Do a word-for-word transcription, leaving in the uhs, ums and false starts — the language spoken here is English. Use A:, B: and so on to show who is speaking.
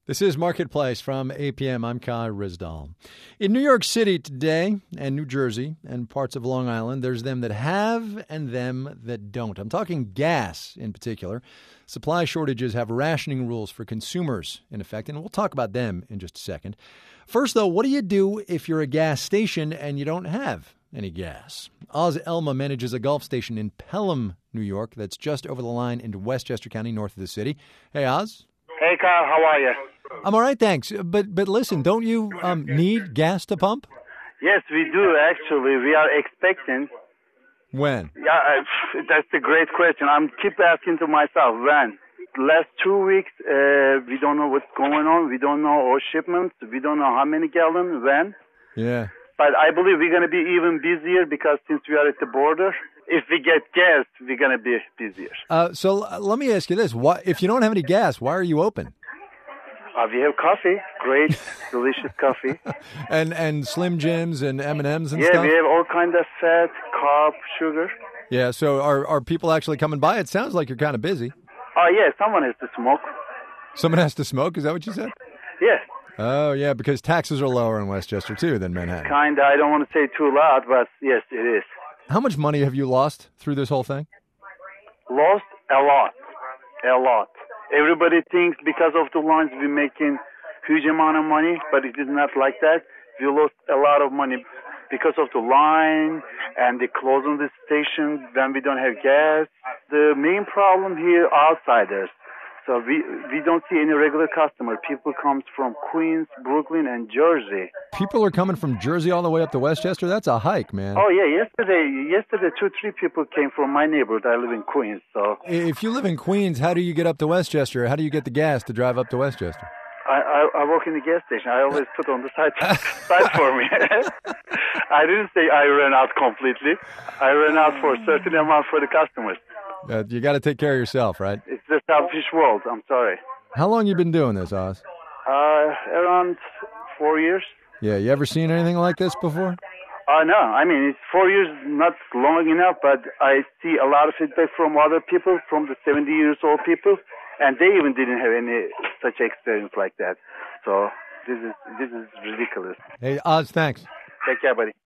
A: This is Marketplace from A P M. I'm Kai Rizdal. In New York City today and New Jersey and parts of Long Island, there's them that have and them that don't. I'm talking gas in particular. Supply shortages have rationing rules for consumers in effect, and we'll talk about them in just a second. First, though, what do you do if you're a gas station and you don't have any gas? Oz Elma manages a Gulf station in Pelham, New York, that's just over the line into Westchester County, north of the city. Hey, Oz.
B: Hey, Kyle, how are you?
A: I'm all right, thanks. But but listen, don't you um, need gas to pump?
B: Yes, we do, actually. We are expecting.
A: When?
B: Yeah, uh, that's a great question. I'm keep asking to myself, when? Last two weeks, uh, we don't know what's going on. We don't know our shipments. We don't know how many gallons, when.
A: Yeah.
B: But I believe we're going to be even busier because since we are at the border, if we get gas, we're going to be busier.
A: Uh, so uh, let me ask you this. Why, if you don't have any gas, why are you open?
B: Uh, we have coffee, great, delicious coffee.
A: and and Slim Jims and M and M's and
B: yeah,
A: stuff?
B: Yeah, we have all kinds of fat, carb, sugar.
A: Yeah, so are, are people actually coming by? It sounds like you're kind of busy.
B: Oh, uh, yeah, someone has to smoke.
A: Someone has to smoke? Is that what you said?
B: Yes.
A: Oh, yeah, because taxes are lower in Westchester, too, than Manhattan.
B: Kind of. I don't want to say too loud, but yes, it is.
A: How much money have you lost through this whole thing?
B: Lost a lot. A lot. Everybody thinks because of the lines we're making huge amount of money, but it is not like that. We lost a lot of money because of the line and the closing the station when we don't have gas. The main problem here, outsiders. So we we don't see any regular customer. People comes from Queens, Brooklyn, and Jersey.
A: People are coming from Jersey all the way up to Westchester? That's a hike, man.
B: Oh, yeah. Yesterday, yesterday, two, three people came from my neighborhood. I live in Queens, so.
A: If you live in Queens, how do you get up to Westchester? How do you get the gas to drive up to Westchester?
B: I, I, I work in the gas station. I always put on the side, side for me. I didn't say I ran out completely. I ran out for a certain amount for the customers.
A: Uh, you got to take care of yourself, right?
B: It's the selfish world. I'm sorry.
A: How long you been doing this, Oz?
B: Uh, around four years.
A: Yeah, you ever seen anything like this before?
B: Uh, no. I mean, it's four years, not long enough, but I see a lot of feedback from other people, from the seventy years old people, and they even didn't have any such experience like that. So this is this is ridiculous.
A: Hey, Oz, thanks.
B: Take care, buddy.